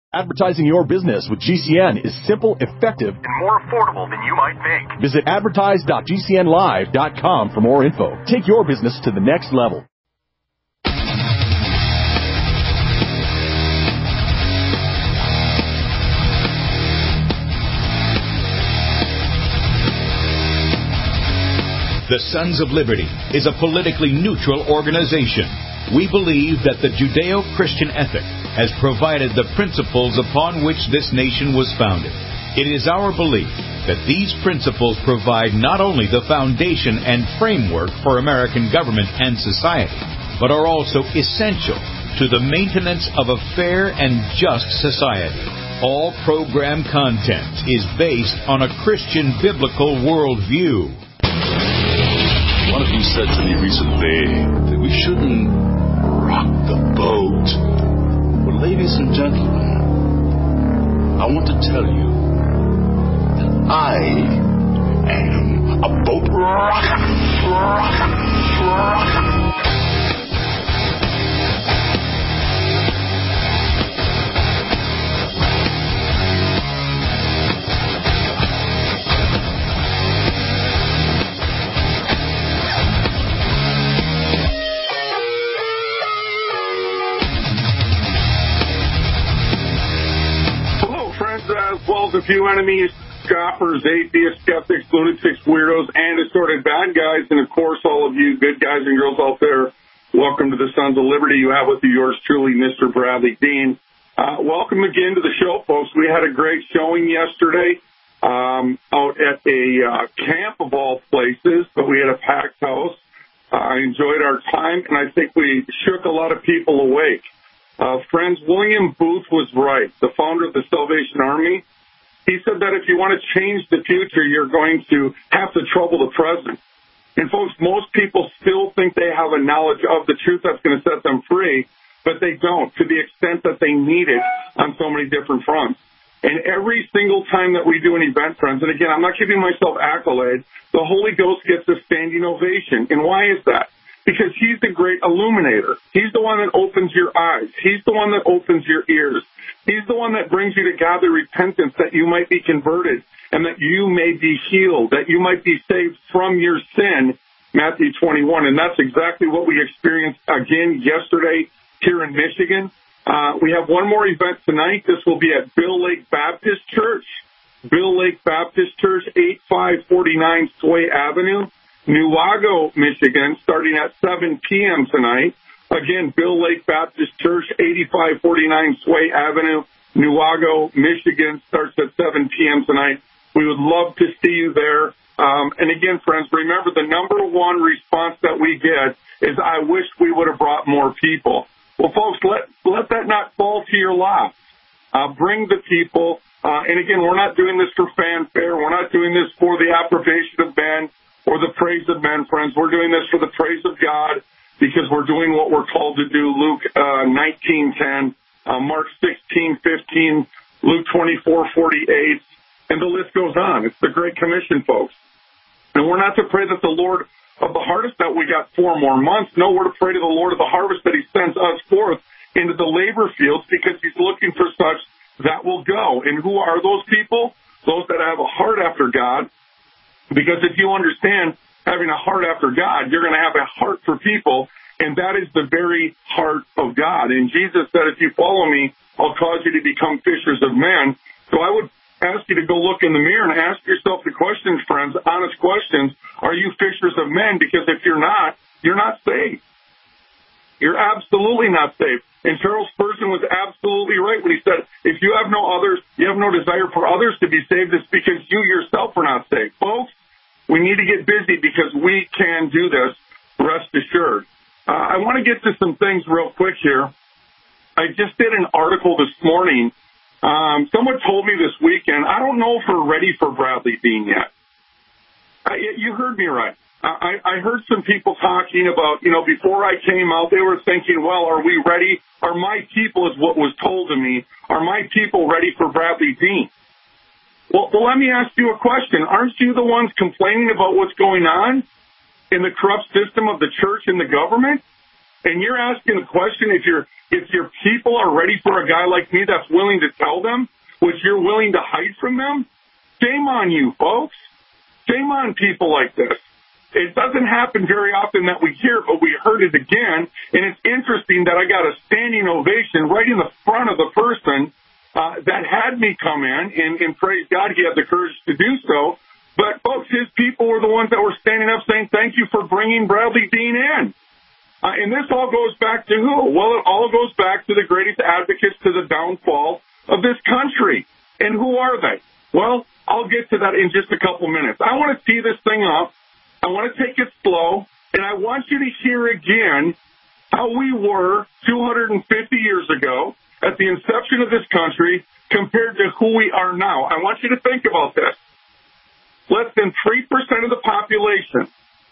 Advertising your business with GCN is simple, effective, and more affordable than you might think. Visit advertise.gcnlive.com for more info. Take your business to the next level. The Sons of Liberty is a politically neutral organization. We believe that the Judeo-Christian ethic has provided the principles upon which this nation was founded. It is our belief that these principles provide not only the foundation and framework for American government and society, but are also essential to the maintenance of a fair and just society. All program content is based on a Christian biblical worldview. One of you said to me recently that we shouldn't rock the boat. Well, ladies and gentlemen, I want to tell you that I am a boat rocker. As well as a few enemies, scoffers, atheists, skeptics, lunatics, weirdos, and assorted bad guys. And, of course, all of you good guys and girls out there, welcome to the Sons of Liberty. You have with you yours truly, Mr. Bradley Dean. Welcome again to the show, folks. We had a great showing yesterday out at a camp of all places, but we had a packed house. I enjoyed our time, and I think we shook a lot of people awake. Friends, William Booth was right, the founder of the Salvation Army. He said that if you want to change the future, you're going to have to trouble the present. And, folks, most people still think they have a knowledge of the truth that's going to set them free, but they don't, to the extent that they need it on so many different fronts. And every single time that we do an event, friends, and, again, I'm not giving myself accolades, the Holy Ghost gets a standing ovation. And why is that? Because he's the great illuminator. He's the one that opens your eyes. He's the one that opens your ears. He's the one that brings you to gather repentance, that you might be converted and that you may be healed, that you might be saved from your sin, Matthew 21. And that's exactly what we experienced again yesterday here in Michigan. We have one more event tonight. This will be at Bill Lake Baptist Church. Bill Lake Baptist Church, 8549 Sway Avenue. Newago, Michigan, starting at 7 p.m. tonight. Again, Bill Lake Baptist Church, 8549 Sway Avenue, Newago, Michigan, starts at 7 p.m. tonight. We would love to see you there. And again, friends, remember the number one response that we get is, I wish we would have brought more people. Well, folks, let that not fall to your lap. Bring the people. And again, we're not doing this for fanfare. We're not doing this for the approbation of men or the praise of men, friends. We're doing this for the praise of God, because we're doing what we're called to do. Luke 19:10, Mark 16:15, Luke 24:48, and the list goes on. It's the Great Commission, folks. And we're not to pray that the Lord of the harvest, that we got 4 more months. No, we're to pray to the Lord of the harvest that he sends us forth into the labor fields, because he's looking for such that will go. And who are those people? Those that have a heart after God. Because if you understand having a heart after God, you're going to have a heart for people, and that is the very heart of God. And Jesus said, if you follow me, I'll cause you to become fishers of men. So I would ask you to go look in the mirror and ask yourself the questions, friends, honest questions. Are you fishers of men? Because if you're not saved. You're absolutely not saved. And Charles Spurgeon was absolutely right when he said, if you have no others, you have no desire for others to be saved, it's because you yourself are not saved. Folks, we need to get busy, because we can do this, rest assured. I want to get to some things real quick here. I just did an article this morning. Someone told me this weekend, I don't know if we're ready for Bradley Dean yet. You heard me right. I heard some people talking about, before I came out, they were thinking, well, are we ready? Are my people, is what was told to me, are my people ready for Bradley Dean? Well, let me ask you a question. Aren't you the ones complaining about what's going on in the corrupt system of the church and the government? And you're asking the question if your people are ready for a guy like me that's willing to tell them what you're willing to hide from them. Shame on you, folks. Shame on people like this. It doesn't happen very often that we hear it, but we heard it again. And it's interesting that I got a standing ovation right in the front of the person that had me come in, and praise God, he had the courage to do so. But, folks, his people were the ones that were standing up saying, thank you for bringing Bradley Dean in. And this all goes back to who? Well, it all goes back to the greatest advocates to the downfall of this country. And who are they? Well, I'll get to that in just a couple minutes. I want to tee this thing up. I want to take it slow, and I want you to hear again how we were 250 years ago at the inception of this country compared to who we are now. I want you to think about this. Less than 3% of the population,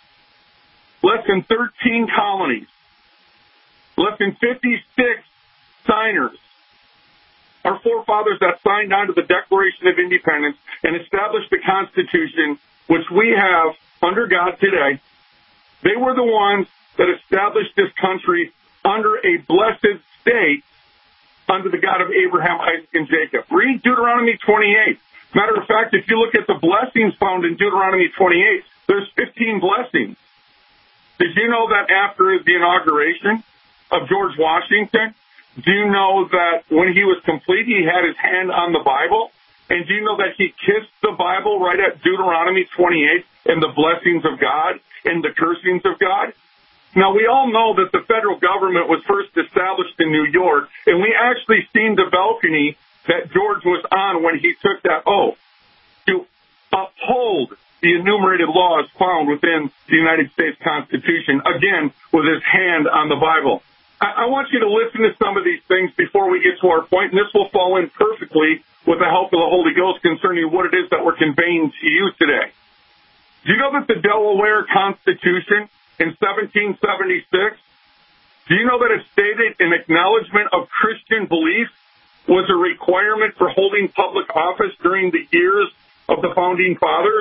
less than 13 colonies, less than 56 signers. Our forefathers that signed on to the Declaration of Independence and established the Constitution, which we have under God today, they were the ones that established this country under a blessed state under the God of Abraham, Isaac, and Jacob. Read Deuteronomy 28. Matter of fact, if you look at the blessings found in Deuteronomy 28, there's 15 blessings. Did you know that after the inauguration of George Washington, do you know that when he was complete, he had his hand on the Bible? And do you know that he kissed the Bible right at Deuteronomy 28 and the blessings of God and the cursings of God? Now, we all know that the federal government was first established in New York, and we actually seen the balcony that George was on when he took that oath to uphold the enumerated laws found within the United States Constitution, again, with his hand on the Bible. I want you to listen to some of these things before we get to our point, and this will fall in perfectly with the help of the Holy Ghost concerning what it is that we're conveying to you today. Do you know that the Delaware Constitution in 1776, do you know that it stated an acknowledgement of Christian belief was a requirement for holding public office during the years of the Founding Fathers?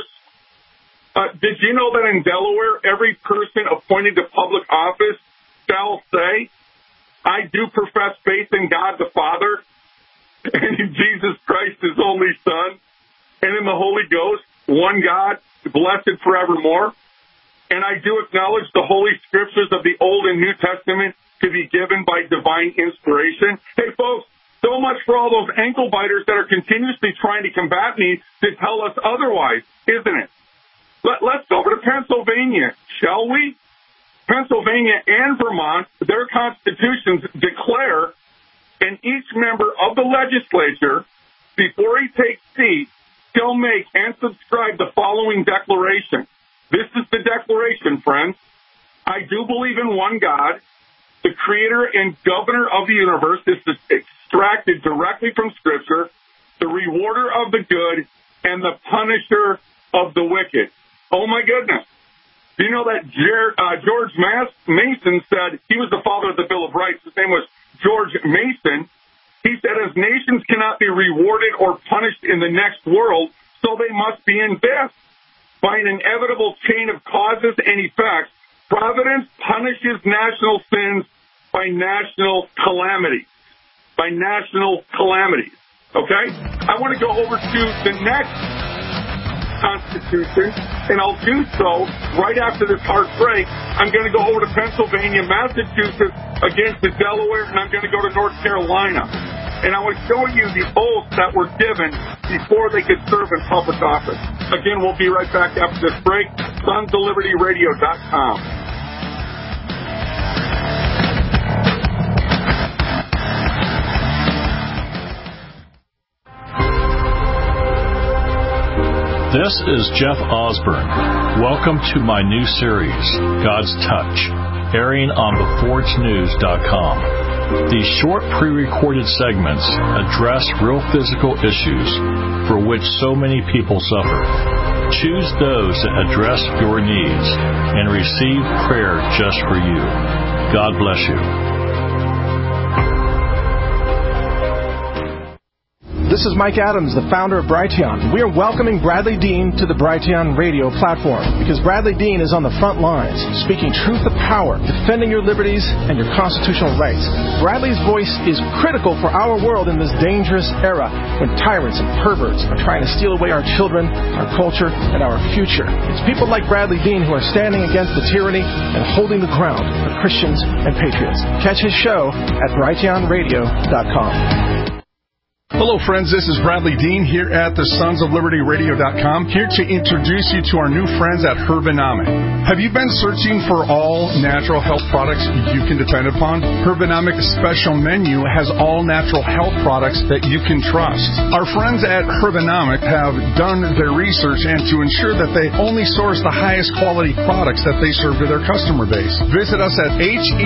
Did you know that in Delaware, every person appointed to public office shall say, I do profess faith in God the Father, and in Jesus Christ, his only Son, and in the Holy Ghost, one God, blessed forevermore. And I do acknowledge the Holy Scriptures of the Old and New Testament to be given by divine inspiration. Hey, folks, so much for all those ankle biters that are continuously trying to combat me to tell us otherwise, isn't it? Let's go over to Pennsylvania, shall we? Pennsylvania and Vermont, their constitutions declare, and each member of the legislature, before he takes seat, shall make and subscribe the following declaration. This is the declaration, friends. I do believe in one God, the creator and governor of the universe. This is extracted directly from Scripture, the rewarder of the good and the punisher of the wicked. Oh, my goodness. Do you know that George Mason said, he was the father of the Bill of Rights, his name was George Mason. He said, as nations cannot be rewarded or punished in the next world, so they must be in this. By an inevitable chain of causes and effects, Providence punishes national sins by national calamities. By national calamities. Okay? I want to go over to the next Constitution, and I'll do so right after this hard break. I'm going to go over to Pennsylvania, Massachusetts, against the Delaware, and I'm going to go to North Carolina. And I will show you the oaths that were given before they could serve in public office. Again, we'll be right back after this break. SonsOfLibertyRadio.com. This is Jeff Osborne. Welcome to my new series, God's Touch, airing on BeforeIt'sNews.com. These short pre-recorded segments address real physical issues for which so many people suffer. Choose those that address your needs and receive prayer just for you. God bless you. this is Mike Adams, the founder of Brighteon. We are welcoming Bradley Dean to the Brighteon radio platform because Bradley Dean is on the front lines, speaking truth to power, defending your liberties and your constitutional rights. Bradley's voice is critical for our world in this dangerous era when tyrants and perverts are trying to steal away our children, our culture, and our future. It's people like Bradley Dean who are standing against the tyranny and holding the ground for Christians and patriots. Catch his show at brighteonradio.com. Hello, friends. This is Bradley Dean here at the SonsOfLibertyRadio.com, here to introduce you to our new friends at Herbanomic. Have you been searching for all natural health products you can depend upon? Herbanomic's special menu has all natural health products that you can trust. Our friends at Herbanomic have done their research and to ensure that they only source the highest quality products that they serve to their customer base. Visit us at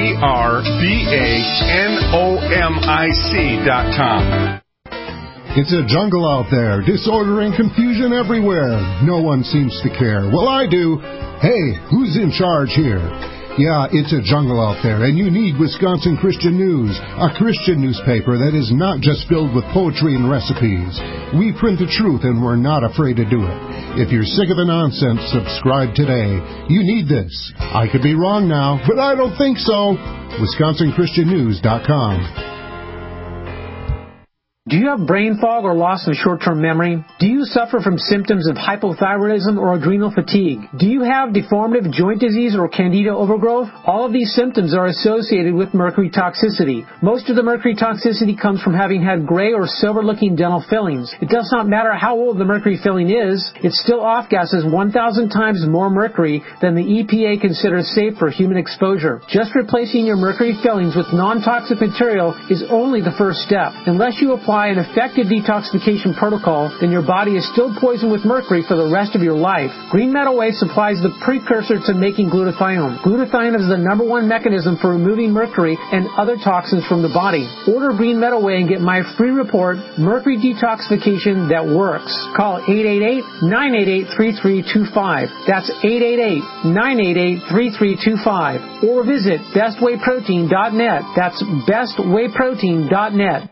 herbanomic.com. It's a jungle out there, disorder and confusion everywhere. No one seems to care. Well, I do. Hey, who's in charge here? Yeah, it's a jungle out there, and you need Wisconsin Christian News, a Christian newspaper that is not just filled with poetry and recipes. We print the truth, and we're not afraid to do it. If you're sick of the nonsense, subscribe today. You need this. I could be wrong now, but I don't think so. WisconsinChristianNews.com. Do you have brain fog or loss of short-term memory? Do you suffer from symptoms of hypothyroidism or adrenal fatigue? Do you have deformative joint disease or candida overgrowth? All of these symptoms are associated with mercury toxicity. Most of the mercury toxicity comes from having had gray or silver-looking dental fillings. It does not matter how old the mercury filling is, it still off-gases 1,000 times more mercury than the EPA considers safe for human exposure. Just replacing your mercury fillings with non-toxic material is only the first step. Unless you apply an effective detoxification protocol, then your body is still poisoned with mercury for the rest of your life. Green Meadow Way supplies the precursor to making glutathione. Glutathione is the #1 mechanism for removing mercury and other toxins from the body. Order Green Meadow Way and get my free report, Mercury Detoxification That Works. Call 888-988-3325. That's 888-988-3325. Or visit bestwayprotein.net. That's bestwayprotein.net.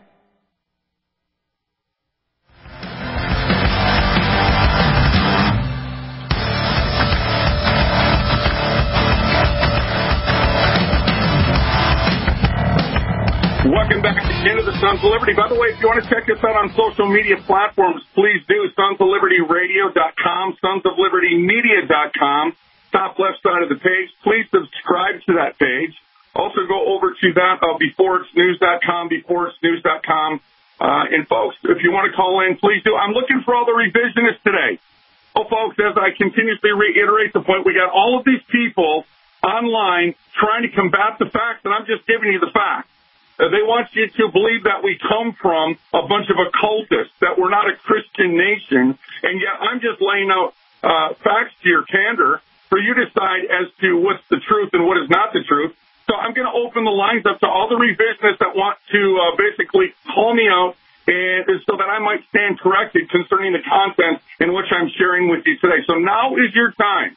Welcome back into the Sons of Liberty. By the way, if you want to check us out on social media platforms, please do. SonsOfLibertyRadio.com, SonsOfLibertyMedia.com, top left side of the page. Please subscribe to that page. Also go over to that BeforeIt'sNews.com, BeforeIt'sNews.com. And folks, if you want to call in, please do. I'm looking for all the revisionists today. Oh, folks, as I continuously reiterate the point, we got all of these people online trying to combat the facts, and I'm just giving you the facts. They want you to believe that we come from a bunch of occultists, that we're not a Christian nation, and yet I'm just laying out facts to your candor for you to decide as to what's the truth and what is not the truth. So I'm going to open the lines up to all the revisionists that want to basically call me out and so that I might stand corrected concerning the content in which I'm sharing with you today. So now is your time.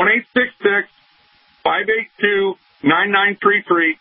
1-866-582-9933.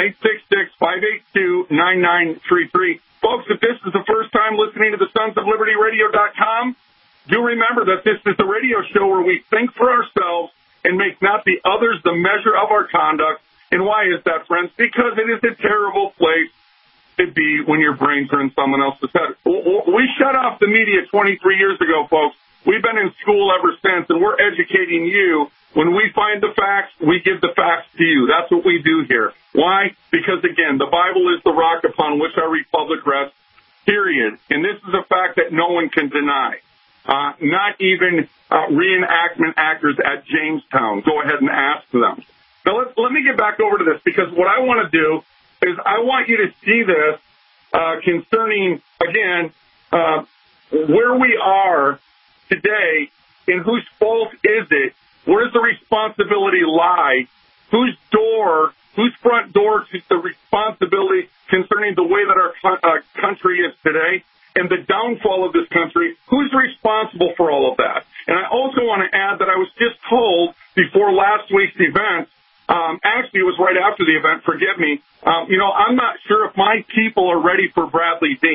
1-866-582-9933. Folks, if this is the first time listening to the SonsOfLibertyRadio.com, do remember that this is the radio show where we think for ourselves and make not the others the measure of our conduct. And why is that, friends? Because it is a terrible place to be when your brains are in someone else's head. We shut off the media 23 years ago, folks. We've been in school ever since, and we're educating you. When we find the facts, we give the facts to you. That's what we do here. Why? Because, again, the Bible is the rock upon which our republic rests, period. And this is a fact that no one can deny. Not even reenactment actors at Jamestown. Go ahead and ask them. Now, let me get back over to this, because what I want to do is I want you to see this concerning, again, where we are today and whose fault is it? Where does the responsibility lie? Whose front door to the responsibility concerning the way that our country is today and the downfall of this country? Who's responsible for all of that? And I also want to add that I was just told before last week's event, actually it was right after the event, forgive me, I'm not sure if my people are ready for Bradley Dean.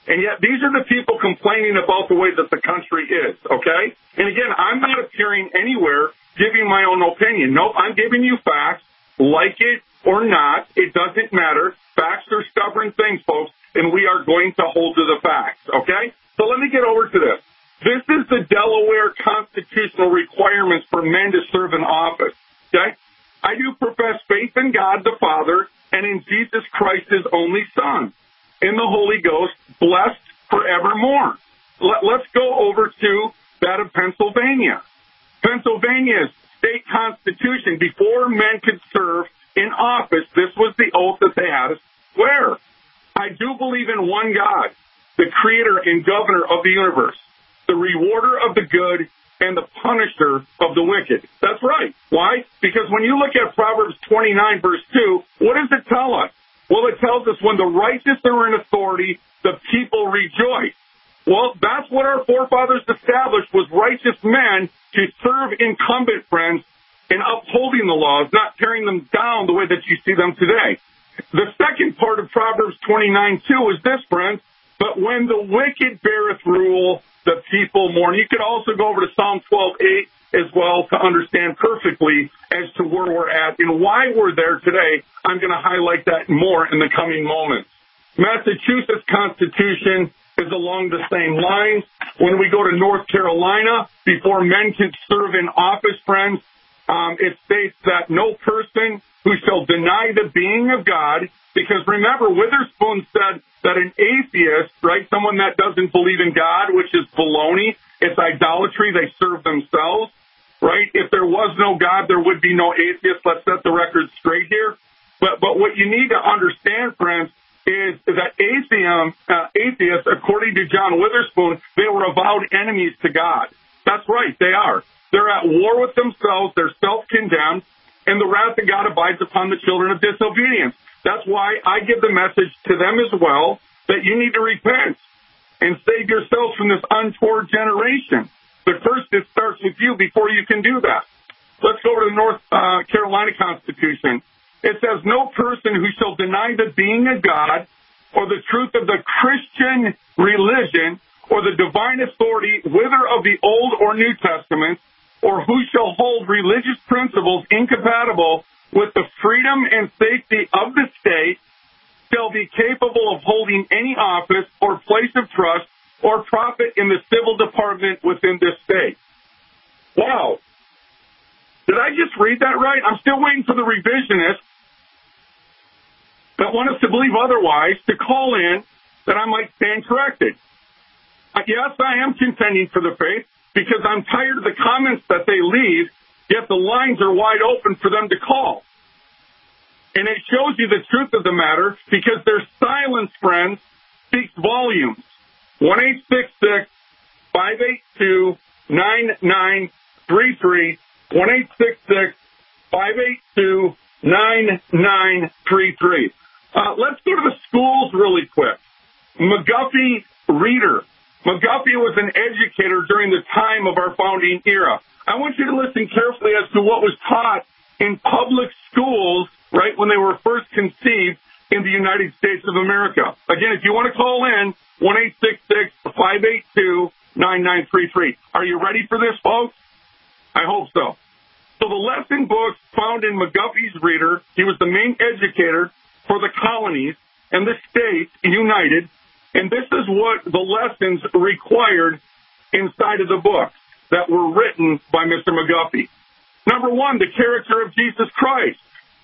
And yet these are the people complaining about the way that the country is, okay? And again, I'm not appearing anywhere giving my own opinion. Nope, I'm giving you facts. Like it or not, it doesn't matter. Facts are stubborn things, folks, and we are going to hold to the facts, okay? So let me get over to this. This is the Delaware constitutional requirements for men to serve in office, okay? I do profess faith in God the Father and in Jesus Christ, his only Son, in the Holy Ghost, blessed forevermore. Let's go over to that of Pennsylvania. Pennsylvania's state constitution, before men could serve in office, this was the oath that they had to swear. I do believe in one God, the creator and governor of the universe, the rewarder of the good and the punisher of the wicked. That's right. Why? Because when you look at Proverbs 29, verse 2, what does it tell us? Well, it tells us when the righteous are in authority, the people rejoice. Well, that's what our forefathers established, was righteous men to serve incumbent, friends, in upholding the laws, not tearing them down the way that you see them today. The second part of Proverbs 29:2 is this, friends, but when the wicked beareth rule, the people mourn. You could also go over to Psalm 12:8 as well to understand perfectly as to where we're at and why we're there today. I'm going to highlight that more in the coming moments. Massachusetts Constitution is along the same lines. When we go to North Carolina, before men can serve in office, friends, it states that no person who shall deny the being of God, because remember, Witherspoon said that an atheist, right, someone that doesn't believe in God, which is baloney, it's idolatry, they serve themselves, right? If there was no God, there would be no atheist. Let's set the record straight here. But what you need to understand, friends, is that atheists, according to John Witherspoon, they were avowed enemies to God. That's right, they are. They're at war with themselves, they're self-condemned, and the wrath of God abides upon the children of disobedience. That's why I give the message to them as well, that you need to repent and save yourselves from this untoward generation. But first, it starts with you before you can do that. Let's go over to the North Carolina Constitution. It says, no person who shall deny the being of God or the truth of the Christian religion or the divine authority, whether of the Old or New Testament, or who shall hold religious principles incompatible with the freedom and safety of the state, shall be capable of holding any office or place of trust or profit in the civil department within this state. Wow. Did I just read that right? I'm still waiting for the revisionists that want us to believe otherwise to call in that I might stand corrected. Yes, I am contending for the faith because I'm tired of the comments that they leave, yet the lines are wide open for them to call. And it shows you the truth of the matter because their silence, friends, speaks volumes. 1-866-582-9933, 1-866-582-9933. Let's go to the schools really quick. McGuffey Reader. McGuffey was an educator during the time of our founding era. I want you to listen carefully as to what was taught in public schools, right, when they were first conceived in the United States of America. Again, if you want to call in, 1-866-582-9933. Are you ready for this, folks? I hope so. So the lesson books found in McGuffey's Reader, he was the main educator for the colonies and the states united, and this is what the lessons required inside of the books that were written by Mr. McGuffey. Number one, the character of Jesus Christ.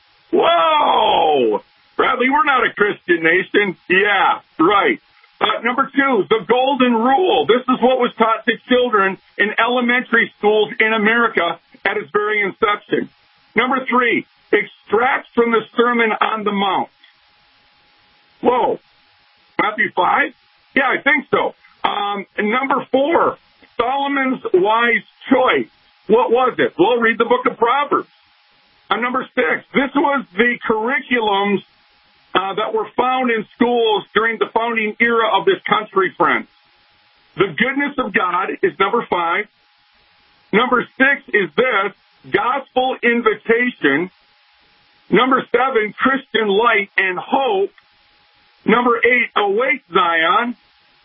Whoa! Bradley, we're not a Christian nation. Yeah, right. Number two, the golden rule. This is what was taught to children in elementary schools in America at its very inception. Number three, extracts from the Sermon on the Mount. Whoa. Matthew 5? Yeah, I think so. And number four, Solomon's wise choice. What was it? Well, read the book of Proverbs. Number six, this was the curriculums that were found in schools during the founding era of this country, friends. The goodness of God is number five. Number six is this, gospel invitation. Number seven, Christian light and hope. Number eight, awake Zion.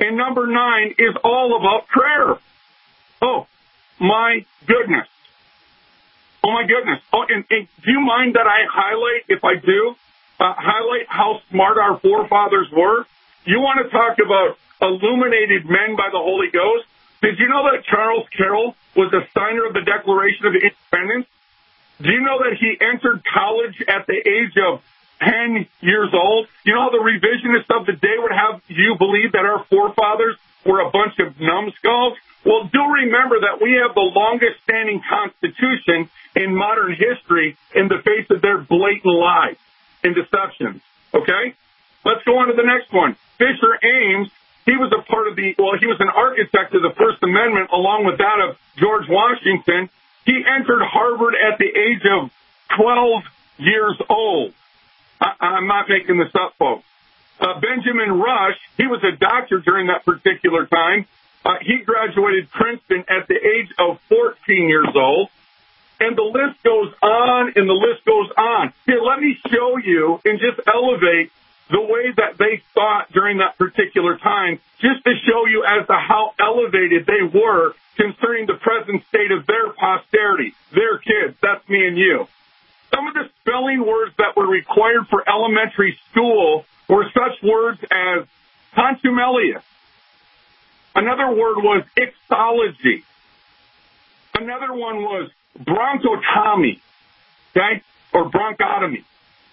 And number 9 is all about prayer. Oh, my goodness. Oh, my goodness. Oh, and do you mind that I highlight, if I do, highlight how smart our forefathers were? You want to talk about illuminated men by the Holy Ghost? Did you know that Charles Carroll was the signer of the Declaration of Independence? Do you know that he entered college at the age of 10 years old? You know how the revisionists of the day would have you believe that our forefathers were a bunch of numbskulls? Well, do remember that we have the longest-standing Constitution in modern history in the face of their blatant lies and deceptions. Okay? Let's go on to the next one. Fisher Ames, he was a part of he was an architect of the First Amendment along with that of George Washington. He entered Harvard at the age of 12 years old. I'm not making this up, folks. Benjamin Rush, he was a doctor during that particular time. He graduated Princeton at the age of 14 years old. And the list goes on and the list goes on. Here, let me show you and just elevate the way that they thought during that particular time, just to show you as to how elevated they were concerning the present state of their posterity, their kids. That's me and you. Some of the spelling words that were required for elementary school were such words as contumelious. Another word was ixology. Another one was bronchotomy, okay, or bronchotomy.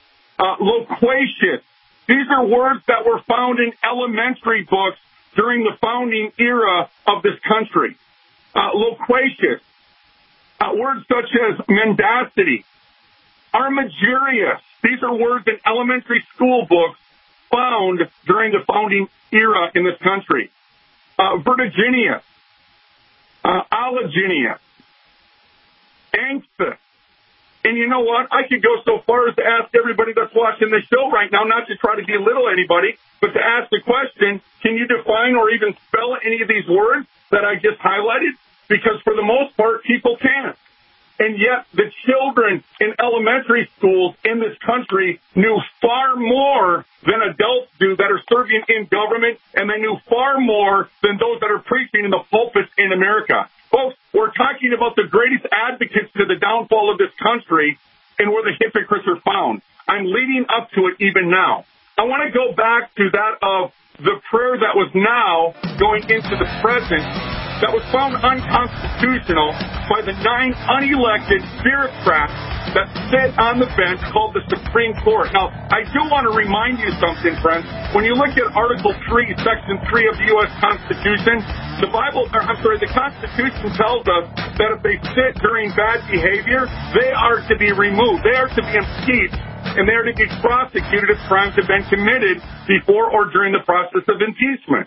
Loquacious. These are words that were found in elementary books during the founding era of this country. Loquacious. Words such as mendacity, armigerous. These are words in elementary school books found during the founding era in this country. Vertiginous, allogenous, anxious. And you know what? I could go so far as to ask everybody that's watching the show right now, not to try to belittle anybody, but to ask the question, can you define or even spell any of these words that I just highlighted? Because for the most part, people can't. And yet the children in elementary schools in this country knew far more than adults do that are serving in government, and they knew far more than those that are preaching in the pulpits in America. Folks, we're talking about the greatest advocates to the downfall of this country and where the hypocrites are found. I'm leading up to it even now. I want to go back to that of the prayer that was now going into the present that was found unconstitutional by the 9 unelected bureaucrats that sit on the bench called the Supreme Court. Now, I do want to remind you something, friends. When you look at Article 3, Section 3 of the U.S. Constitution, the Constitution tells us that if they sit during bad behavior, they are to be removed. They are to be impeached, and they are to be prosecuted if crimes have been committed before or during the process of impeachment.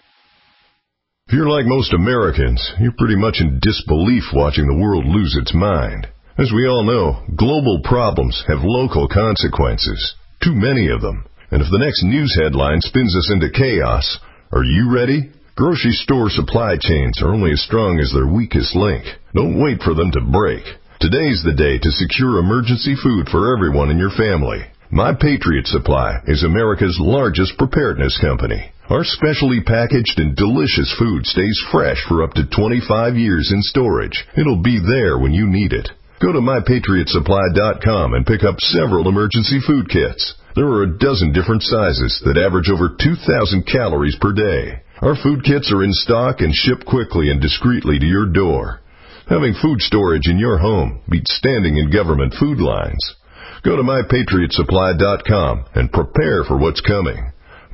If you're like most Americans, you're pretty much in disbelief watching the world lose its mind. As we all know, global problems have local consequences, too many of them. And if the next news headline spins us into chaos, are you ready? Grocery store supply chains are only as strong as their weakest link. Don't wait for them to break. Today's the day to secure emergency food for everyone in your family. My Patriot Supply is America's largest preparedness company. Our specially packaged and delicious food stays fresh for up to 25 years in storage. It'll be there when you need it. Go to MyPatriotSupply.com and pick up several emergency food kits. There are a dozen different sizes that average over 2,000 calories per day. Our food kits are in stock and ship quickly and discreetly to your door. Having food storage in your home beats standing in government food lines. Go to MyPatriotSupply.com and prepare for what's coming.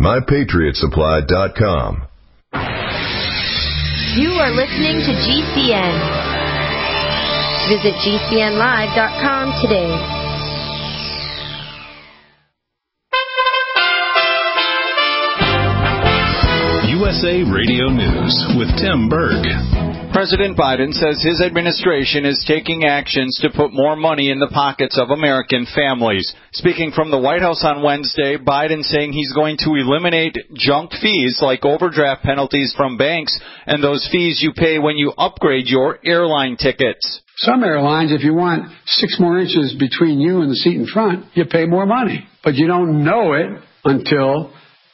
MyPatriotSupply.com. You are listening to GCN. Visit GCNlive.com today. USA Radio News with Tim Berg. President Biden says his administration is taking actions to put more money in the pockets of American families. Speaking from the White House on Wednesday, Biden saying he's going to eliminate junk fees like overdraft penalties from banks and those fees you pay when you upgrade your airline tickets. Some airlines, if you want 6 more inches between you and the seat in front, you pay more money. But you don't know it until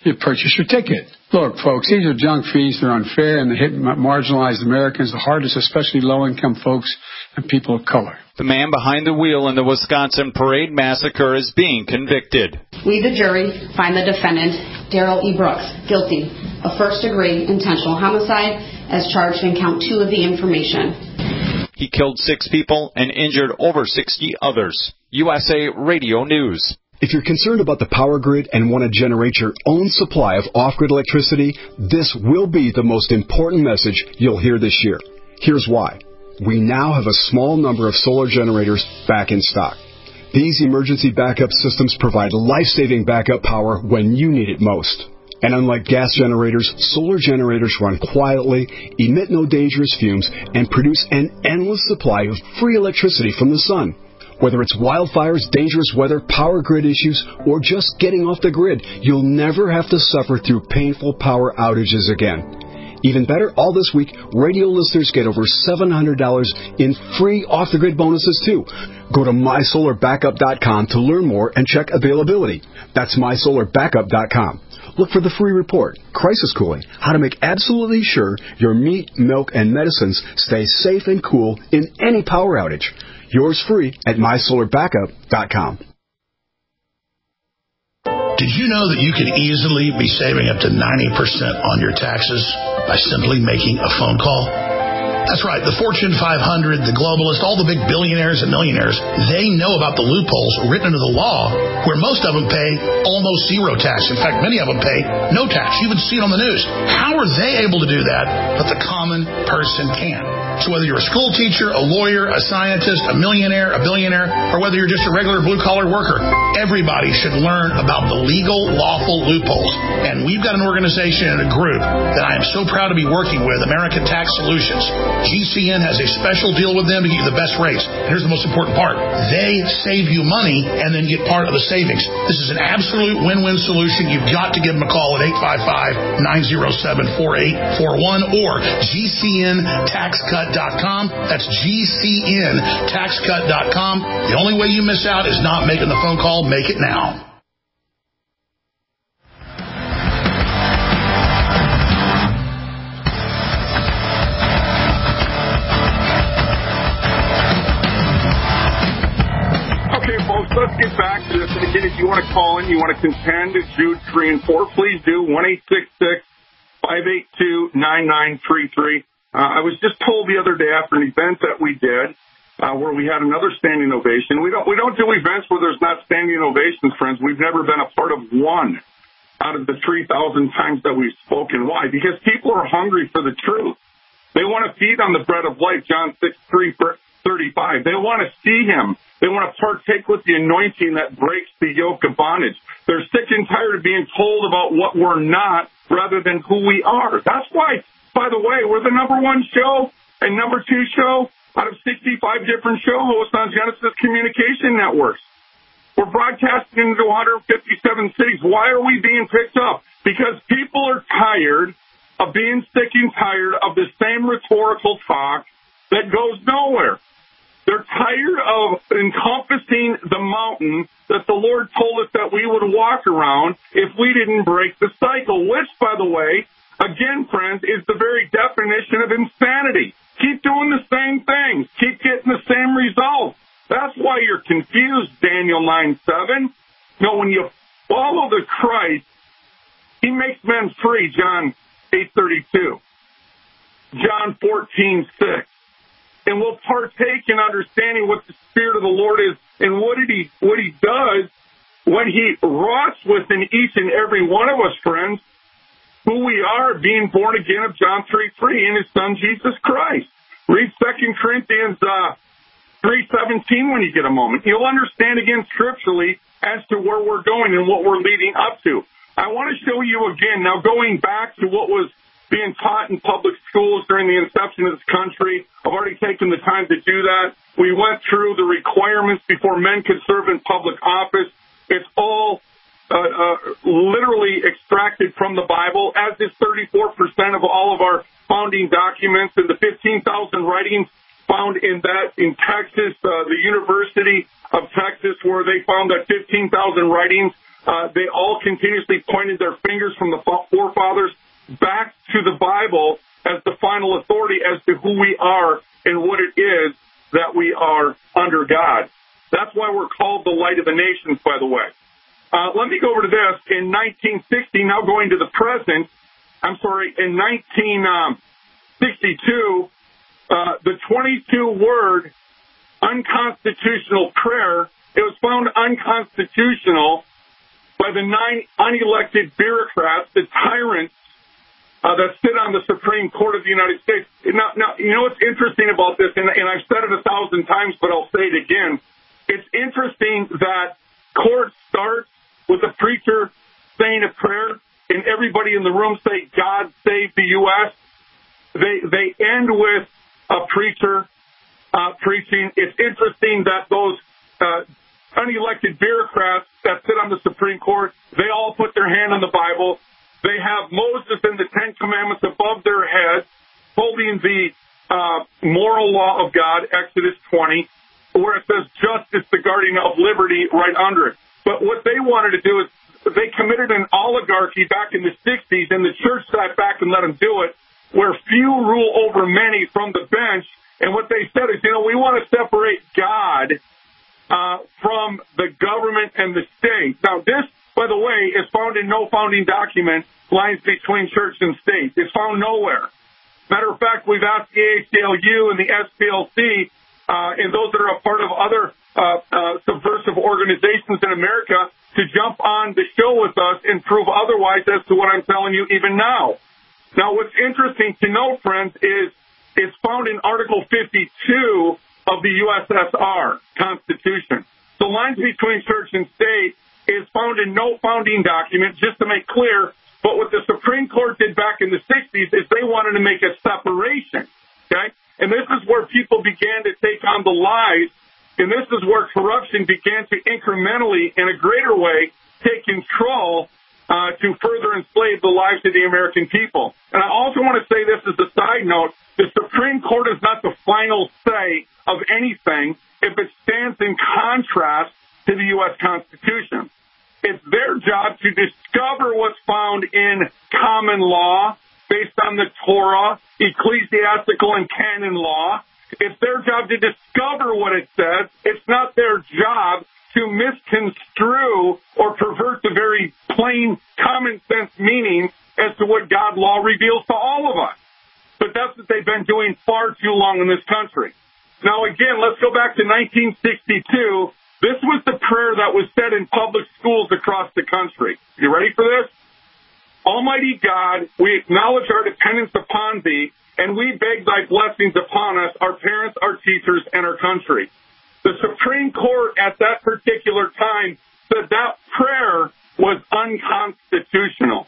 you purchase your ticket. Look, folks, these are junk fees. They're unfair, and they hit marginalized Americans the hardest, especially low-income folks and people of color. The man behind the wheel in the Wisconsin Parade massacre is being convicted. We, the jury, find the defendant, Darrell E. Brooks, guilty of first-degree intentional homicide as charged in count 2 of the information. He killed 6 people and injured over 60 others. USA Radio News. If you're concerned about the power grid and want to generate your own supply of off-grid electricity, this will be the most important message you'll hear this year. Here's why. We now have a small number of solar generators back in stock. These emergency backup systems provide life-saving backup power when you need it most. And unlike gas generators, solar generators run quietly, emit no dangerous fumes, and produce an endless supply of free electricity from the sun. Whether it's wildfires, dangerous weather, power grid issues, or just getting off the grid, you'll never have to suffer through painful power outages again. Even better, all this week, radio listeners get over $700 in free off-the-grid bonuses, too. Go to mysolarbackup.com to learn more and check availability. That's mysolarbackup.com. Look for the free report, Crisis Cooling, how to make absolutely sure your meat, milk, and medicines stay safe and cool in any power outage. Yours free at mysolarbackup.com. Did you know that you can easily be saving up to 90% on your taxes by simply making a phone call? That's right. The Fortune 500, the globalists, all the big billionaires and millionaires, they know about the loopholes written into the law where most of them pay almost zero tax. In fact, many of them pay no tax. You even see it on the news. How are they able to do that, but the common person can't? So whether you're a school teacher, a lawyer, a scientist, a millionaire, a billionaire, or whether you're just a regular blue-collar worker, everybody should learn about the legal, lawful loopholes. And we've got an organization and a group that I am so proud to be working with, American Tax Solutions. GCN has a special deal with them to get you the best rates. And here's the most important part. They save you money and then get part of the savings. This is an absolute win-win solution. You've got to give them a call at 855-907-4841 or GCNTaxCut.com. That's GCNTaxCut.com. The only way you miss out is not making the phone call. Make it now. Okay, folks, let's get back to this. And again, if you want to call in, you want to contend at Jude 3 and 4, please do. 1-866-582-9933. I was just told the other day after an event that we did where we had another standing ovation. We don't do events where there's not standing ovations, friends. We've never been a part of one out of the 3,000 times that we've spoken. Why? Because people are hungry for the truth. They want to feed on the bread of life, John 6:35. They want to see him. They want to partake with the anointing that breaks the yoke of bondage. They're sick and tired of being told about what we're not rather than who we are. That's why, by the way, we're the number 1 show and number 2 show out of 65 different show hosts on Genesis Communication Networks. We're broadcasting into 157 cities. Why are we being picked up? Because people are tired of being sick and tired of the same rhetorical talk that goes nowhere. They're tired of encompassing the mountain that the Lord told us that we would walk around if we didn't break the cycle, which, by the way, again, friends, is the very definition of insanity. Keep doing the same things. Keep getting the same results. That's why you're confused, Daniel 9:7. No, when you follow the Christ, he makes men free, John 8:32. John 14:6. And we'll partake in understanding what the Spirit of the Lord is and what he does when he wroughts within each and every one of us, friends, who we are being born again of John 3:3 in his Son, Jesus Christ. Read 2 Corinthians 3:17 when you get a moment. You'll understand again scripturally as to where we're going and what we're leading up to. I want to show you again, now going back to what was being taught in public schools during the inception of this country. I've already taken the time to do that. We went through the requirements before men could serve in public office. It's all literally extracted from the Bible, as is 34% of all of our founding documents and the 15,000 writings found in Texas, the University of Texas, where they found that 15,000 writings They all continuously pointed their fingers from the forefathers back to the Bible as the final authority as to who we are and what it is that we are under God. That's why we're called the light of the nations, by the way. Let me go over to this. In 1960, now going to the present, in 1962, the 22-word unconstitutional prayer, it was found unconstitutional by the 9 unelected bureaucrats, the tyrants that sit on the Supreme Court of the United States. Now, you know what's interesting about this, and I've said it 1,000 times, but I'll say it again. It's interesting that court starts with a preacher saying a prayer, and everybody in the room say, God save the U.S. They end with a preacher preaching. It's interesting that those unelected bureaucrats that sit on the Supreme Court, they all put their hand on the Bible. They have Moses and the Ten Commandments above their heads, holding the moral law of God, Exodus 20, where it says justice, the guardian of liberty, right under it. But what they wanted to do is they committed an oligarchy back in the 60s, and the church sat back and let them do it, where few rule over many from the bench. And what they said is, we want to separate God from the government and the state. Now, this, by the way, is found in no founding document, lines between church and state. It's found nowhere. Matter of fact, we've asked the ACLU and the SPLC and those that are a part of other subversive organizations in America to jump on the show with us and prove otherwise as to what I'm telling you even now. Now, what's interesting to know, friends, is it's found in Article 52 of the USSR Constitution. The lines between church and state is found in no founding document, just to make clear. But what the Supreme Court did back in the 60s is they wanted to make a separation, okay? And this is where people began to take on the lies, and this is where corruption began to incrementally, in a greater way, take control to further enslave the lives of the American people. And I also want to say this as a side note. The Supreme Court is not the final say of anything if it stands in contrast to the U.S. Constitution. It's their job to discover what's found in common law based on the Torah, ecclesiastical and canon law. It's their job to discover what it says. It's not their job to misconstrue or pervert the very plain common sense meaning as to what God law reveals to all of us. But that's what they've been doing far too long in this country. Now, again, let's go back to 1962. This was the prayer that was said in public schools across the country. You ready for this? Almighty God, we acknowledge our dependence upon Thee, and we beg Thy blessings upon us, our parents, our teachers, and our country. The Supreme Court at that particular time said that prayer was unconstitutional.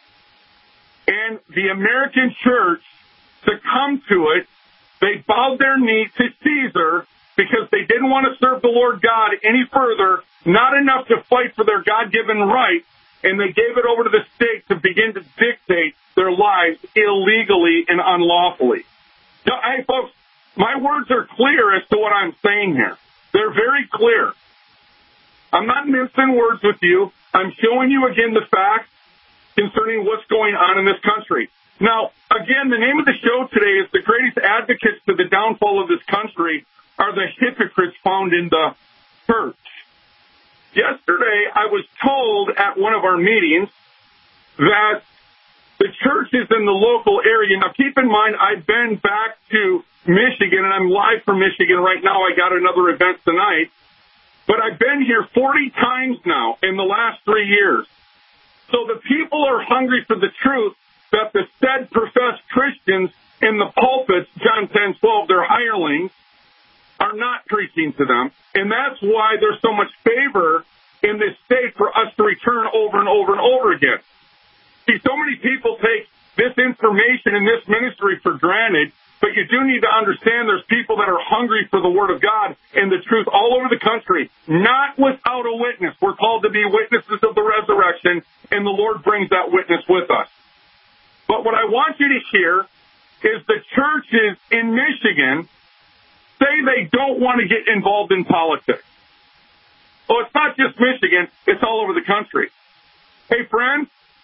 And the American church succumbed to it. They bowed their knee to Caesar because they didn't want to serve the Lord God any further, not enough to fight for their God-given right, and they gave it over to the state to begin to dictate their lives illegally and unlawfully. Now, hey, folks, my words are clear as to what I'm saying here. They're very clear. I'm not mincing words with you. I'm showing you again the facts concerning what's going on in this country. Now, again, the name of the show today is The Greatest Advocates to the Downfall of This Country Are the Hypocrites Found in the Church. Yesterday, I was told at one of our meetings that the churches in the local area, now keep in mind, I've been back to Michigan, and I'm live from Michigan right now. I got another event tonight. But I've been here 40 times now in the last 3 years. So the people are hungry for the truth that the said professed Christians in the pulpits, John 10:12, their hirelings, are not preaching to them. And that's why there's so much favor in this state for us to return over and over and over again. See, so many people take this information in this ministry for granted, but you do need to understand there's people that are hungry for the Word of God and the truth all over the country, not without a witness. We're called to be witnesses of the resurrection, and the Lord brings that witness with us. But what I want you to hear is the churches in Michigan say they don't want to get involved in politics. Oh, it's not just Michigan. It's all over the country. Hey, friends,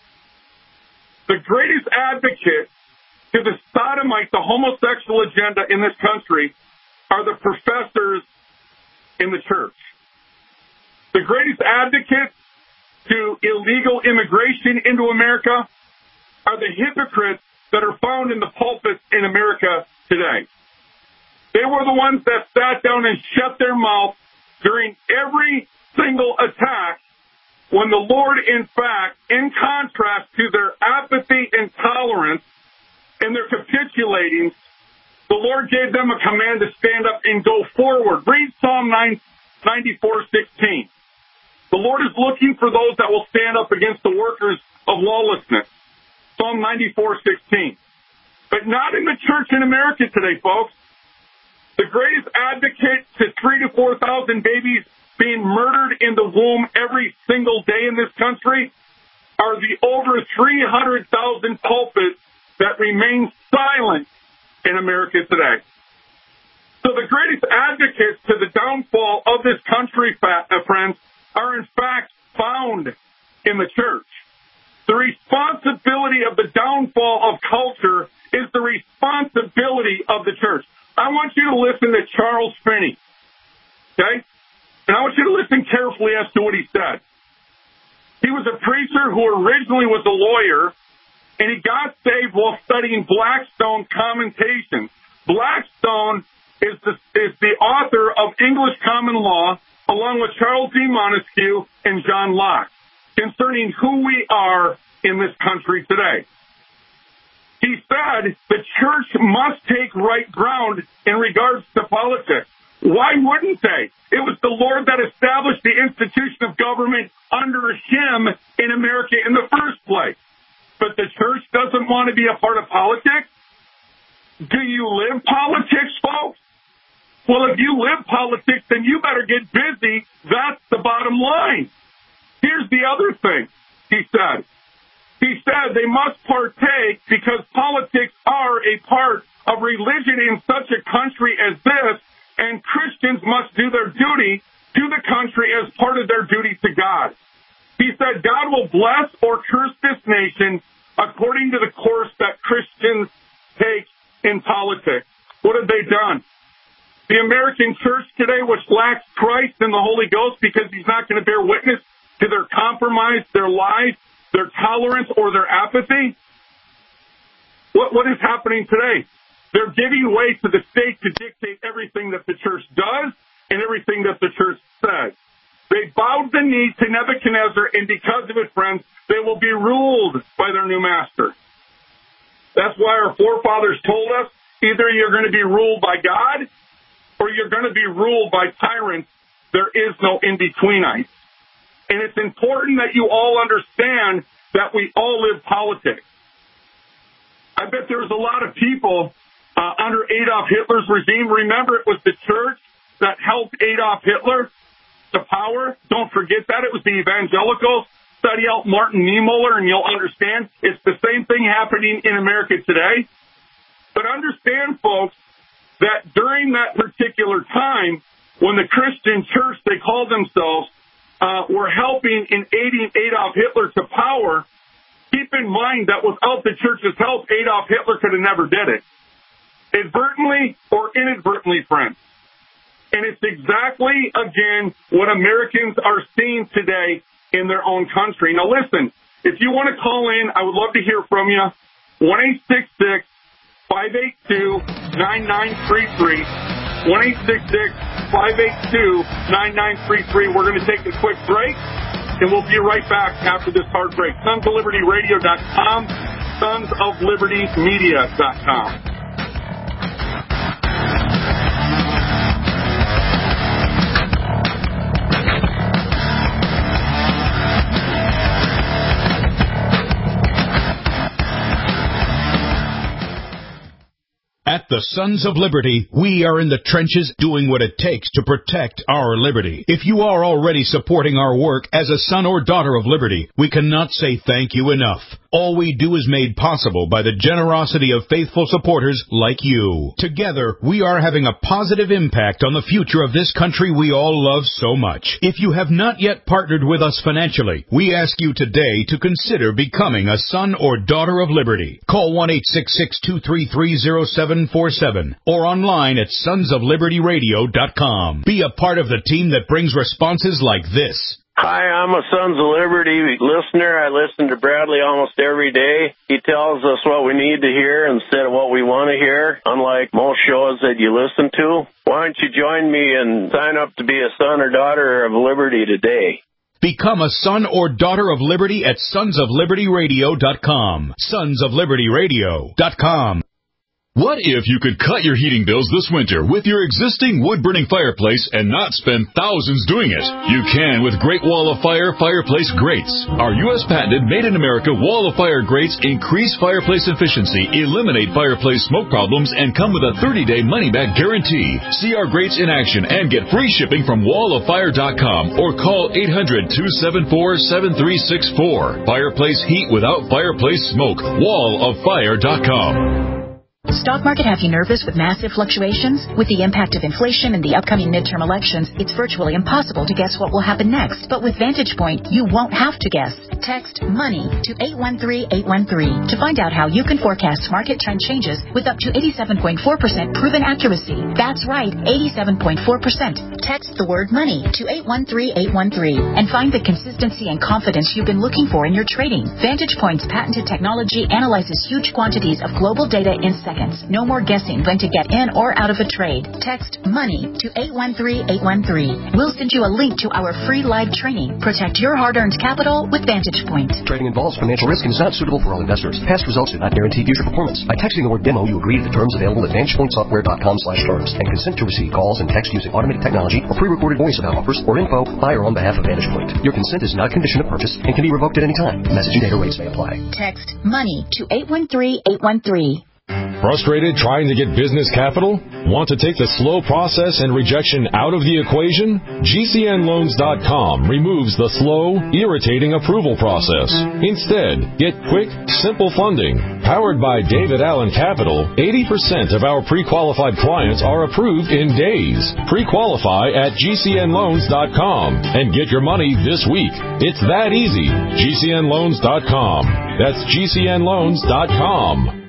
the greatest advocate to the sodomite, the homosexual agenda in this country are the professors in the church. The greatest advocates to illegal immigration into America are the hypocrites that are found in the pulpits in America today. They were the ones that sat down and shut their mouth during every single attack when the Lord, in fact, in contrast to their apathy and tolerance and their capitulating, the Lord gave them a command to stand up and go forward. Read Psalm 94:16. The Lord is looking for those that will stand up against the workers of lawlessness. Psalm 94:16. But not in the church in America today, folks. The greatest advocate to 3,000 to 4,000 babies being murdered in the womb every single day in this country are the over 300,000 pulpits that remain silent in America today. So the greatest advocates to the downfall of this country, friends, are in fact found in the church. The responsibility of the downfall of culture is the responsibility of the church. I want you to listen to Charles Finney, okay? And I want you to listen carefully as to what he said. He was a preacher who originally was a lawyer, and he got saved while studying Blackstone Commentations. Blackstone is the author of English Common Law, along with Charles D. Montesquieu and John Locke, concerning who we are in this country today. He said the church must take right ground in regards to politics. Why wouldn't they? It was the Lord that established the institution of government under him in America in the first place. But the church doesn't want to be a part of politics? Do you live politics, folks? Well, if you live politics, then you better get busy. That's the bottom line. Here's the other thing he said. He said they must partake because politics are a part of religion in such a country as this, and Christians must do their duty to the country as part of their duty to God. He said God will bless or curse this nation according to the course that Christians take in politics. What have they done? The American church today, which lacks Christ and the Holy Ghost because he's not going to bear witness to their compromise, their lies, their tolerance, or their apathy. What is happening today? They're giving way to the state to dictate everything that the church does and everything that the church says. They bowed the knee to Nebuchadnezzar, and because of it, friends, they will be ruled by their new master. That's why our forefathers told us, either you're going to be ruled by God or you're going to be ruled by tyrants. There is no in-betweenites. And it's important that you all understand that we all live politics. I bet there was a lot of people under Adolf Hitler's regime. Remember, it was the church that helped Adolf Hitler to power. Don't forget that. It was the evangelicals. Study out Martin Niemöller and you'll understand it's the same thing happening in America today. But understand, folks, that during that particular time, when the Christian church, they called themselves, were helping and aiding Adolf Hitler to power, keep in mind that without the church's help, Adolf Hitler could have never did it. Advertently or inadvertently, friends. And it's exactly, again, what Americans are seeing today in their own country. Now, listen, if you want to call in, I would love to hear from you. 1-866-582-9933. 1-866-582-9933. We're going to take a quick break, and we'll be right back after this hard break. SonsOfLibertyRadio.com, SonsOfLibertyMedia.com. At the Sons of Liberty, we are in the trenches doing what it takes to protect our liberty. If you are already supporting our work as a son or daughter of liberty, we cannot say thank you enough. All we do is made possible by the generosity of faithful supporters like you. Together, we are having a positive impact on the future of this country we all love so much. If you have not yet partnered with us financially, we ask you today to consider becoming a son or daughter of liberty. Call 1-866-233-0747 or online at sonsoflibertyradio.com. Be a part of the team that brings responses like this. Hi, I'm a Sons of Liberty listener. I listen to Bradley almost every day. He tells us what we need to hear instead of what we want to hear, unlike most shows that you listen to. Why don't you join me and sign up to be a son or daughter of Liberty today? Become a son or daughter of liberty at sonsoflibertyradio.com. Sonsoflibertyradio.com. What if you could cut your heating bills this winter with your existing wood-burning fireplace and not spend thousands doing it? You can with Great Wall of Fire fireplace grates. Our U.S. patented made-in-America Wall of Fire grates increase fireplace efficiency, eliminate fireplace smoke problems, and come with a 30-day money-back guarantee. See our grates in action and get free shipping from walloffire.com or call 800-274-7364. Fireplace heat without fireplace smoke. walloffire.com. Stock market have you nervous with massive fluctuations? With the impact of inflation and the upcoming midterm elections, it's virtually impossible to guess what will happen next. But with Vantage Point, you won't have to guess. Text MONEY to 813-813 to find out how you can forecast market trend changes with up to 87.4% proven accuracy. That's right, 87.4%. Text the word MONEY to 813-813 and find the consistency and confidence you've been looking for in your trading. Vantage Point's patented technology analyzes huge quantities of global data in seconds. No more guessing when to get in or out of a trade. Text MONEY to 813-813. We'll send you a link to our free live training. Protect your hard-earned capital with Vantage Point. Trading involves financial risk and is not suitable for all investors. Past results do not guarantee future performance. By texting the word demo, you agree to the terms available at VantagePointSoftware.com/terms and consent to receive calls and text using automated technology or pre-recorded voice about offers or info by or on behalf of Vantage Point. Your consent is not a condition of purchase and can be revoked at any time. Message and data rates may apply. Text MONEY to 813-813. Frustrated trying to get business capital? Want to take the slow process and rejection out of the equation? GCNLoans.com removes the slow, irritating approval process. Instead, get quick, simple funding. Powered by David Allen Capital, 80% of our pre-qualified clients are approved in days. Pre-qualify at GCNLoans.com and get your money this week. It's that easy. GCNLoans.com. That's GCNLoans.com.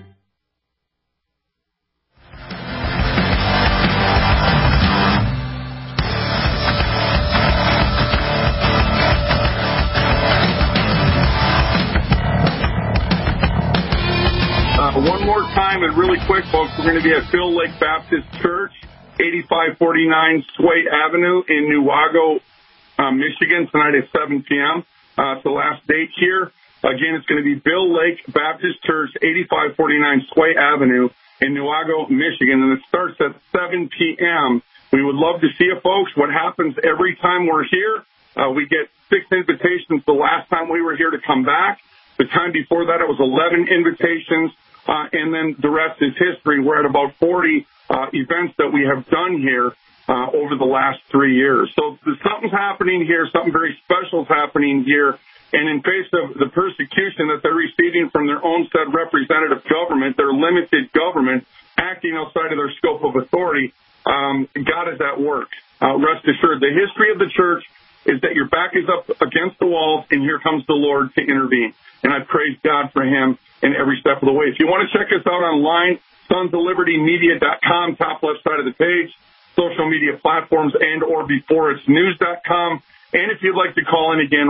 One more time and really quick, folks, we're going to be at Bill Lake Baptist Church, 8549 Sway Avenue in Newago, Michigan, tonight at 7 p.m. It's the last date here. Again, it's going to be Bill Lake Baptist Church, 8549 Sway Avenue in Newago, Michigan, and it starts at 7 p.m. We would love to see you, folks. What happens every time we're here, we get 6 invitations the last time we were here to come back. The time before that, it was 11 invitations. And then the rest is history. We're at about 40 events that we have done here over the last 3 years. So something's happening here. Something very special is happening here. And in face of the persecution that they're receiving from their own said representative government, their limited government, acting outside of their scope of authority, God is at work. Rest assured, the history of the church is that your back is up against the walls, and here comes the Lord to intervene. And I praise God for him in every step of the way. If you want to check us out online, sonsoflibertymedia.com, top left side of the page, social media platforms and or beforeitsnews.com. And if you'd like to call in again,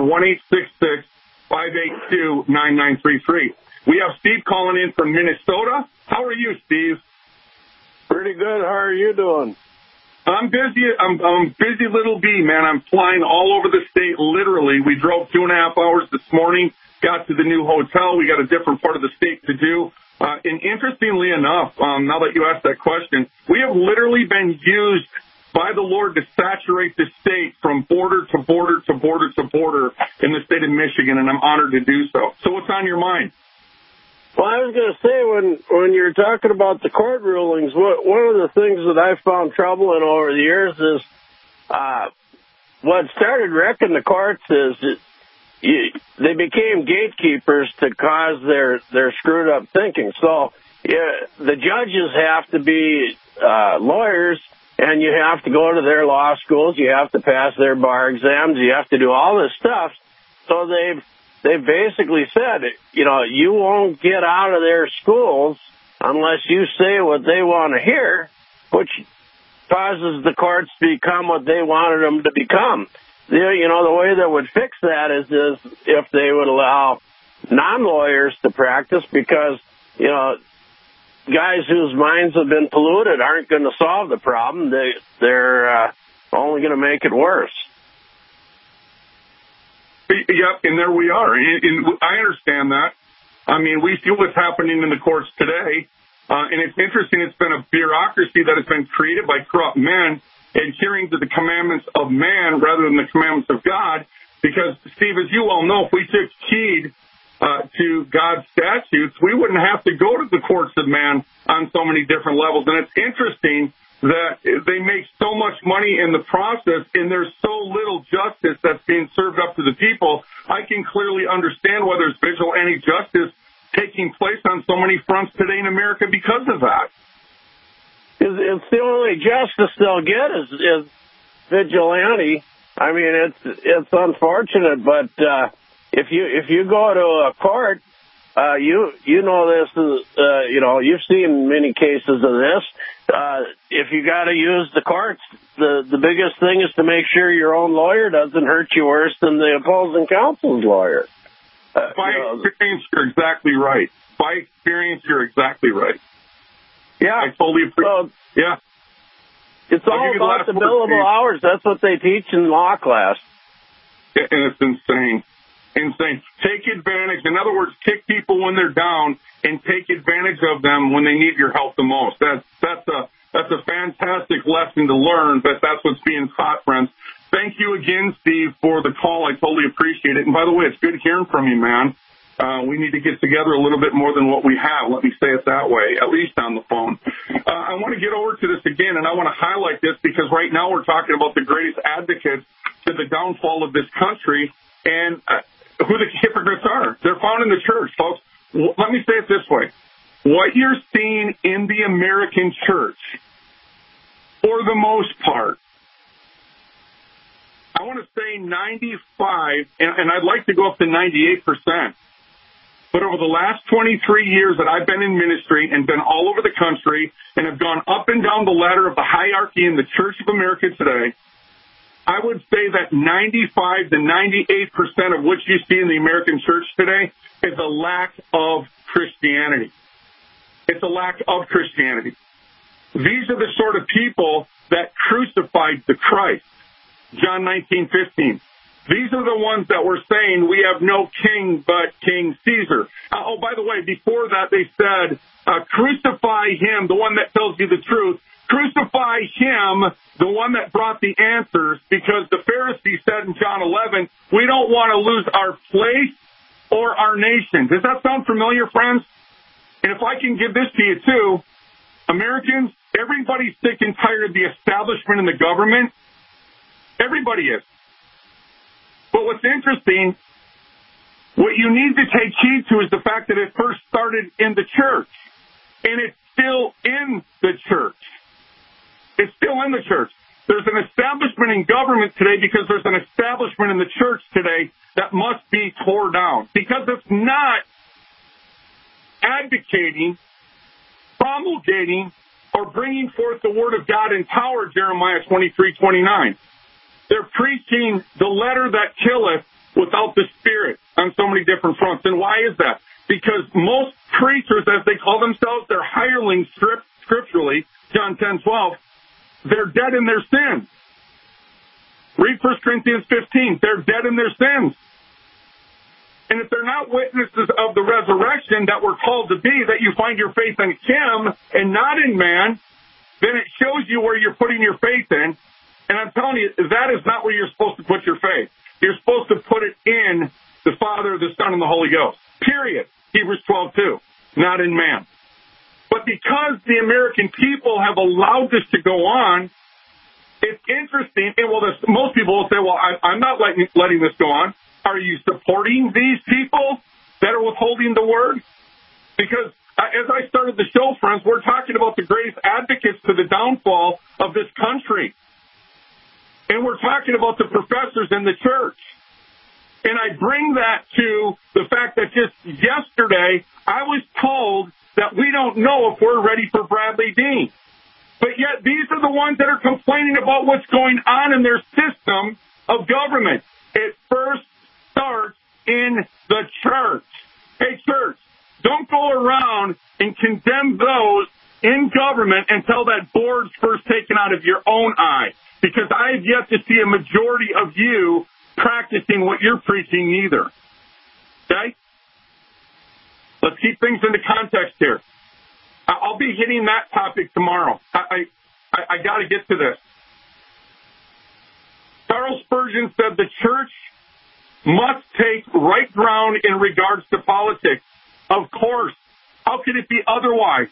1-866-582-9933. We have Steve calling in from Minnesota. How are you, Steve? Pretty good. How are you doing? I'm busy. I'm busy little bee, man. I'm flying all over the state, literally. We drove 2.5 hours this morning, got to the new hotel. We got a different part of the state to do. And interestingly enough, now that you asked that question, we have literally been used by the Lord to saturate the state from border to border to border to border in the state of Michigan, and I'm honored to do so. So what's on your mind? Well, I was going to say, when you're talking about the court rulings, one of the things that I've found trouble in over the years is what started wrecking the courts is that they became gatekeepers to cause their screwed up thinking. So the judges have to be lawyers, and you have to go to their law schools. You have to pass their bar exams. You have to do all this stuff. So they've basically said, you won't get out of their schools unless you say what they want to hear, which causes the courts to become what they wanted them to become. The way that would fix that is if they would allow non-lawyers to practice, because, guys whose minds have been polluted aren't going to solve the problem. They're only going to make it worse. Yep, and there we are. And I understand that. I mean, we see what's happening in the courts today, and it's interesting. It's been a bureaucracy that has been created by corrupt men adhering to the commandments of man rather than the commandments of God. Because, Steve, as you well know, if we took heed to God's statutes, we wouldn't have to go to the courts of man on so many different levels. And it's interesting that they make so much money in the process, and there's so little justice that's being served up to the people. I can clearly understand why there's vigilante justice taking place on so many fronts today in America because of that. It's the only justice they'll get is vigilante. I mean, it's unfortunate, but if you go to a court, you know this is you've seen many cases of this. If you got to use the courts, the biggest thing is to make sure your own lawyer doesn't hurt you worse than the opposing counsel's lawyer. By experience, you're exactly right. By experience, you're exactly right. Yeah, I totally appreciate. Yeah, it's all about the billable hours. That's what they teach in law class. And it's insane. Take advantage. In other words, kick people when they're down and take advantage of them when they need your help the most. That's a fantastic lesson to learn, but that's what's being taught, friends. Thank you again, Steve, for the call. I totally appreciate it. And by the way, it's good hearing from you, man. We need to get together a little bit more than what we have. Let me say it that way, at least on the phone. I want to get over to this again, and I want to highlight this because right now we're talking about the greatest advocates to the downfall of this country and who the hypocrites are. They're found in the church, folks. Let me say it this way. What you're seeing in the American church, for the most part, I want to say 95, and I'd like to go up to 98%. But over the last 23 years that I've been in ministry and been all over the country and have gone up and down the ladder of the hierarchy in the Church of America today, I would say that 95 to 98% of what you see in the American church today is a lack of Christianity. It's a lack of Christianity. These are the sort of people that crucified the Christ. John 19:15. These are the ones that were saying we have no king but King Caesar. By the way, before that they said, crucify him, the one that tells you the truth. Crucify him, the one that brought the answers, because the Pharisees said in John 11, we don't want to lose our place or our nation. Does that sound familiar, friends? And if I can give this to you too, Americans, everybody's sick and tired of the establishment and the government. Everybody is. But what's interesting, what you need to take heed to is the fact that it first started in the church. And it's still in the church. It's still in the church. There's an establishment in government today because there's an establishment in the church today that must be tore down. Because it's not advocating, promulgating, or bringing forth the word of God in power, Jeremiah 23:29. They're preaching the letter that killeth without the spirit on so many different fronts. And why is that? Because most preachers, as they call themselves, they're hirelings scripturally, John 10:12, they're dead in their sins. Read 1 Corinthians 15. They're dead in their sins. And if they're not witnesses of the resurrection that we're called to be, that you find your faith in Him and not in man, then it shows you where you're putting your faith in. And I'm telling you, that is not where you're supposed to put your faith. You're supposed to put it in the Father, the Son, and the Holy Ghost. Period. Hebrews 12:2. Not in man. But because the American people have allowed this to go on, it's interesting. And most people will say, well, I'm not letting this go on. Are you supporting these people that are withholding the word? Because as I started the show, friends, we're talking about the greatest advocates to the downfall of this country. And we're talking about the professors in the church. And I bring that to the fact that just yesterday I was told that we don't know if we're ready for Bradley Dean. But yet these are the ones that are complaining about what's going on in their system of government. It first starts in the church. Hey, church, don't go around and condemn those in government until that board's first taken out of your own eye. Because I have yet to see a majority of you practicing what you're preaching either. Okay? Let's keep things into context here. I'll be hitting that topic tomorrow. I got to get to this. Charles Spurgeon said the church must take right ground in regards to politics. Of course. How could it be otherwise?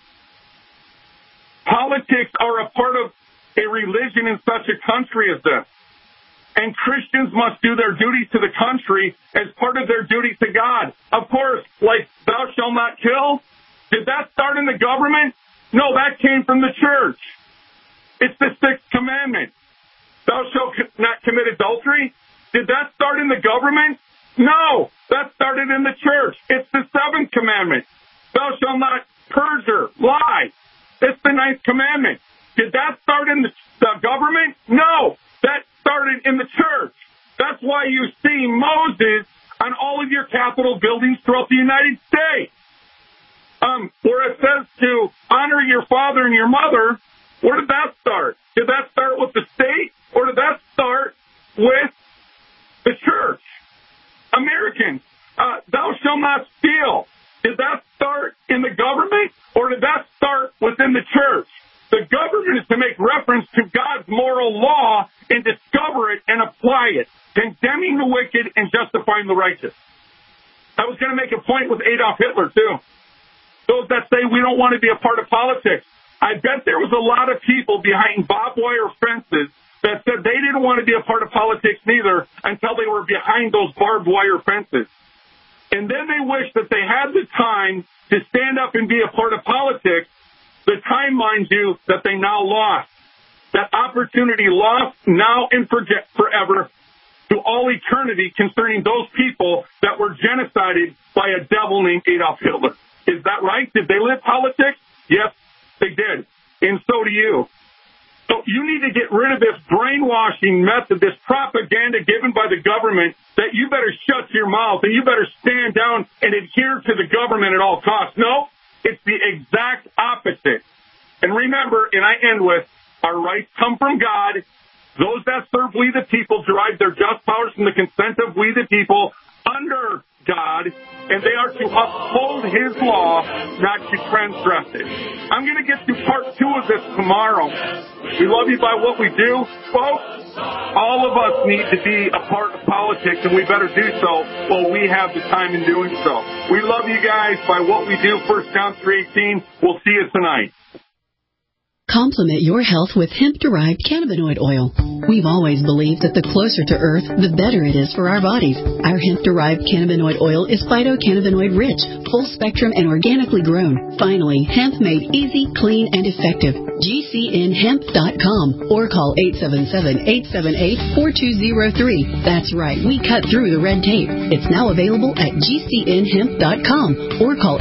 Politics are a part of a religion in such a country as this. And Christians must do their duty to the country as part of their duty to God. Of course, like thou shalt not kill. Did that start in the government? No, that came from the church. It's the sixth commandment. Thou shalt not commit adultery. Did that start in the government? No, that started in the church. It's the seventh commandment. Thou shalt not perjure, lie. It's the ninth commandment. Did that start in the government? No, that started in the church. That's why you see Moses on all of your Capitol buildings throughout the United States. Where it says to honor your father and your mother, where did that start? Did that start with the state, or did that start with the church? Americans, thou shalt not steal. Did that start in the government, or did that start within the church? The government is to make reference to God's moral law and discover it and apply it, condemning the wicked and justifying the righteous. I was going to make a point with Adolf Hitler, too. Those that say we don't want to be a part of politics. I bet there was a lot of people behind barbed wire fences that said they didn't want to be a part of politics neither until they were behind those barbed wire fences. And then they wished that they had the time to stand up and be a part of politics, the time, mind you, that they now lost. That opportunity lost now and forever to all eternity concerning those people that were genocided by a devil named Adolf Hitler. Is that right? Did they live politics? Yes, they did. And so do you. So you need to get rid of this brainwashing method, this propaganda given by the government that you better shut your mouth and you better stand down and adhere to the government at all costs. No, it's the exact opposite. And remember, and I end with, our rights come from God. Those that serve we the people derive their just powers from the consent of we the people under God, and they are to uphold his law, not to transgress it. I'm going to get to part 2 of this tomorrow. We love you by what we do, folks. All of us need to be a part of politics, and we better do so while we have the time in doing so. We love you guys by what we do. 1 John 3:18. We'll see you tonight. Complement your health with hemp-derived cannabinoid oil. We've always believed that the closer to Earth, the better it is for our bodies. Our hemp-derived cannabinoid oil is phytocannabinoid-rich, full-spectrum, and organically grown. Finally, hemp made easy, clean, and effective. GCNHemp.com or call 877-878-4203. That's right, we cut through the red tape. It's now available at GCNHemp.com or call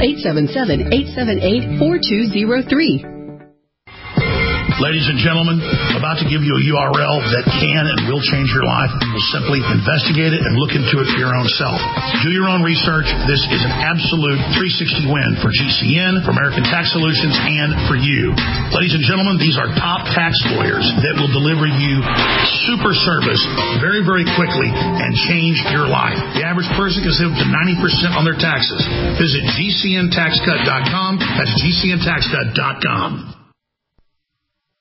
877-878-4203. Ladies and gentlemen, I'm about to give you a URL that can and will change your life. You'll simply investigate it and look into it for your own self. Do your own research. This is an absolute 360 win for GCN, for American Tax Solutions, and for you. Ladies and gentlemen, these are top tax lawyers that will deliver you super service very, very quickly and change your life. The average person can save up to 90% on their taxes. Visit GCNTaxCut.com. That's GCNTaxCut.com.